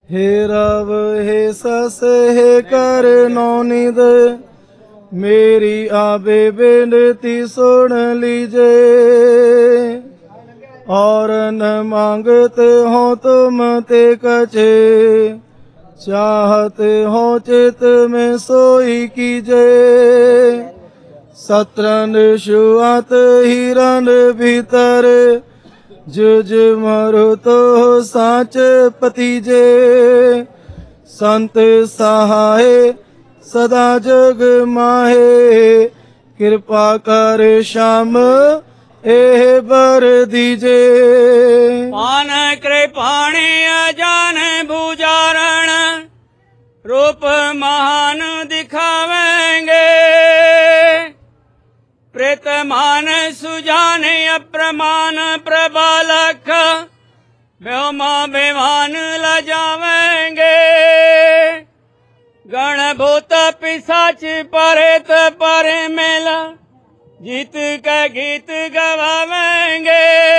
हे रव हे सस हे कर नौनिद, मेरी आबे बेनती सुन लीजे। और न मांगते हो तुम ते कछे, चाहते हो चित में सोई कीजे। सत्रन शुआत हिरन भीतर, जुज मरु तो साच पतिजे। संत सहाय सदा जग माहे, कृपा कर श्याम एह बर दीजे। पान कृपाणी अजान भुजारण, रूप महान दिखावेंगे। प्रेतमान सुजान अप्रमाण प्रबालक, व्योमा विमान लजावेंगे। गणभूत पिशाच परेत परे मेला, जीत का गीत गवावेंगे।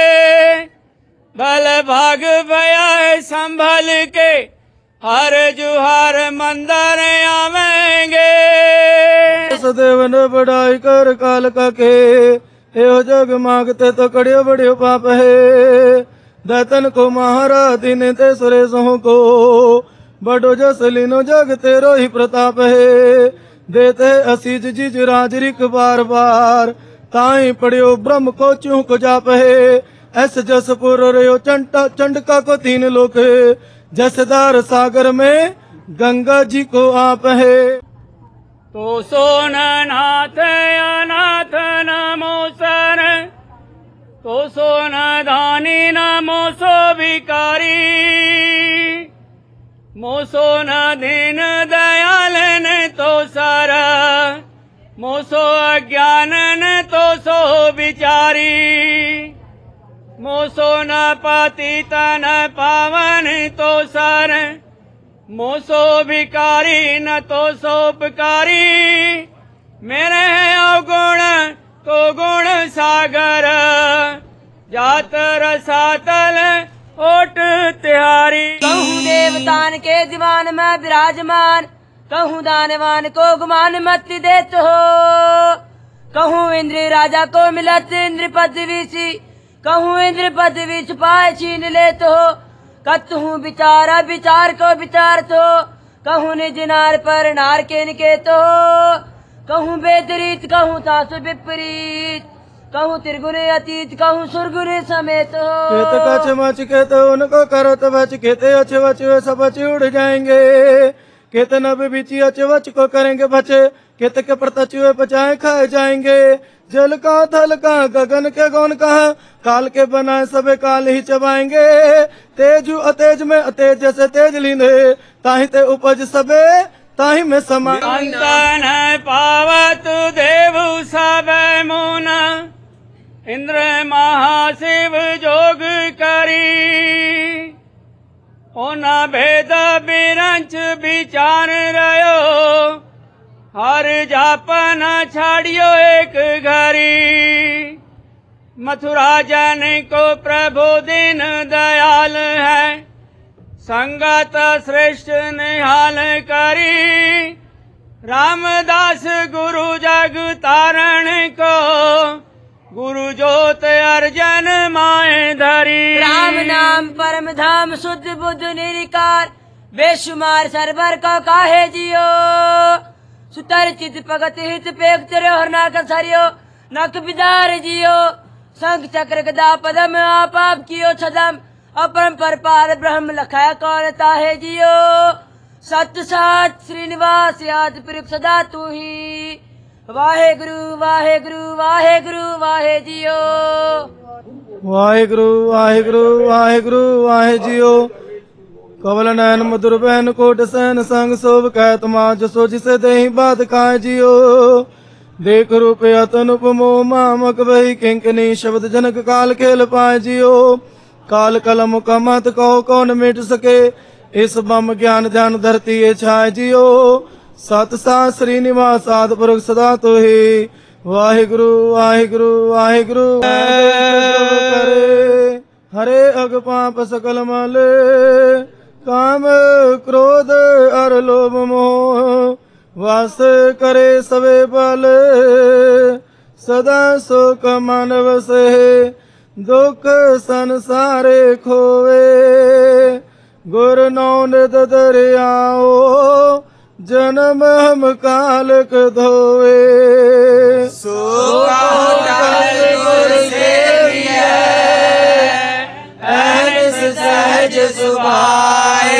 भल भाग भया है संभल के, हर जुहार मंदर आवेंगे। सदैव न बढ़ाई कर काल का के, एहो जग मांगते तो कड़ियो बड़ियो पाप है। दैतन को महारा दिन ते सुरेश को, बड़ो जस लीनो जग तेरो ही प्रताप है। देते असीज जिज राजरिक बार बार, ताई पड़ियो ब्रह्म को चूं को जाप है। ऐस जस पुर रयो चंडका को तीन लोक, जसदार सागर में गंगा जी को आप है। तो सोन नाथ अनाथ नमो सर, तो सोन दानी नमो सो भिकारी। मोसो न दीन दयाल ने तो सर, मोसो अज्ञान ने तो सो विचारी। मोसो न पतित न पावन तो सर, मोसो भिकारी न तो सोपकारी। मेरे है अवगुण तो गुण सागर, जात रसातल ओट तिहारी। कहूँ देवतान के दीवान में विराजमान, कहूँ दानवान को गुमान मत देत हो। कहूँ इंद्र राजा को मिलत इंद्र पदवी सी, कहूँ इंद्र पदवी छुपाए छीन लेत हो। कतहूँ विचारा विचार को विचारत हो, कहूँ निज नार पर नार के निकेत हो। कहूँ वेदरीत कहूँ तासु विपरीत, कहूँ त्रिगुण अतीत कहूँ सुरगुण समेत हो। खेत कछ मच खेत उनको करत बच, खेते अच वच वे सब बच उड़ जाएंगे। खेत नब बिची अच वच को करेंगे बचे, खेत के प्रतच वे बचाए खाए जाएंगे। जल का थल का गगन के गौन कहा, काल के बनाए सबे काल ही चबाएंगे। तेजु अतेज में अतेज जैसे तेज लीने, ताहि ते उपज सबे ताहि में समा। अंतन पावत देव सब मुन, इंद्र महाशिव जोग करी। ओना भेद बिरंच विचार रयो, हर जापन छाड़ियो एक घरी। मथुरा जन को प्रभु दिन दयाल है, संगत श्रेष्ठ निहाल करी। रामदास गुरु जग तारण को, गुरु जोत अर्जन माए धरी। राम नाम परम धाम शुद्ध बुद्ध निरिकार, बेशुमार सरबर को काहे जियो। सुतर चित भगत हित पेख तेरे हरना कसरियो, नक बिदार जियो। शंख चक्र गदा पदम आप कियो छदम, अपरंपर पार ब्रह्म लखाया कौन ताहे जियो। सत सात श्रीनिवास याद पुरख सदा तू ही, वाहे गुरु वाहे गुरु वाहे गुरु वाहे जियो। वाहे गुरु वाहे गुरु वाहे गुरु वाहे जियो। कवल नयन मधुर बहन कोट सहन संग शोभ कह तुमा, जसो जिसे देहि बात खाए जियो। देख रूप अतन उपमो मामक वही, किंकनी शब्द जनक काल खेल पाए जियो। काल कलम का मत कहो कौन मिट सके, इस बम ज्ञान ध्यान धरती ये छाए जियो। सत सात श्रीनिवास आद पुरख सदा तो ही, वाहे गुरु वाहे गुरु वाहे गुरु। करे हरे अग पाप सकल मले, काम क्रोध और लोभ मोह वास करे सवे बल सदा शोक मानव से दुख संसारे खोवे गुर नौनित दरियाओ जन्म हम कालक धोवे सहज सुभाए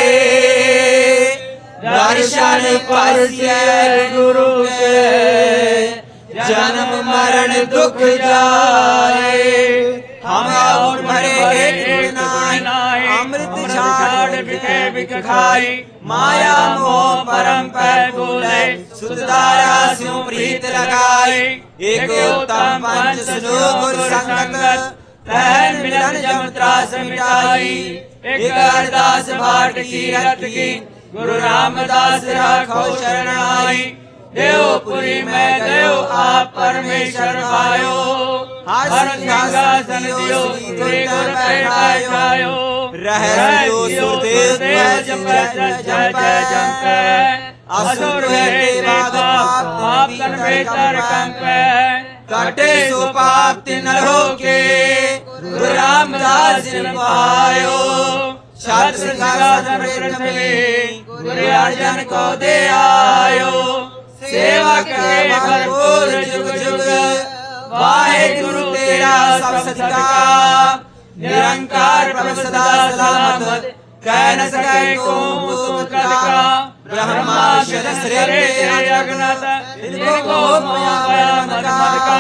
दर्शन परसिय गुरु के जन्म मरण दुख जाए हम और भरे एक नाई अमृत छाड़ बिके बिक खाई माया मोह परम पै गोले सुधारा स्यों प्रीत लगाई एक उत्तम पंच सुनो गुरु संगत तहन मिलन जम त्रास मिटाई एक अरदास बाट की रत की गुरु रामदास राखो शरण आई देवपुरी में देव आप परमेश्वर पायो हर सिंहासन दियो गुरु बैठायो रहस्यो सुरदेव जप जय जय असुर देवा पाप कर बेतर कंपे कटे सो पाप तिन के गुरु रामदास पायो छत्र सिंहासन पृथ्वी गुरु अर्जन को दे आयो सेवक के भरपूर जुग जुग वाहे गुरु तेरा सब सत्कार निरंकार प्रभु सदा सलामत कह न सके को मुक्त का ब्रह्मा शस्त्र अग्नत इनको माया मद का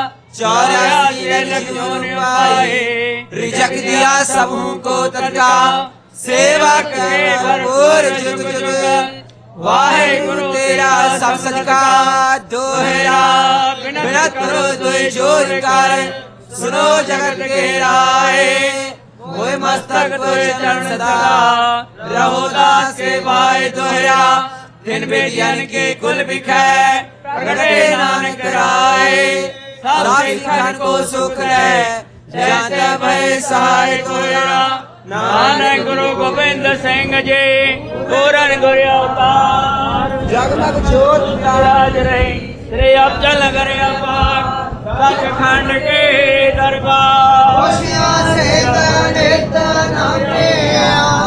84 लक्ष्मण पाए रिजक दिया सबों को तड़का सेवा के भरपूर जुग जुग वाहे गुरु तेरा सब सत्कार दोहरा बिनत करो दुई जोर कर सुनो जगत के राय मोय मस्तक तुझ चरण सदा रहो दास के भाई दोहरा दिन बेटियन के कुल बिखै प्रगटे नानक राय सारी खंड को सुख है जय भय सहाय दोहरा नानक गुरु गोविंद सिंह जी पूरन गुरु अवतार जगमग ज्योत राज रहे श्री अफजल नगर अपार सचखंड के दरबार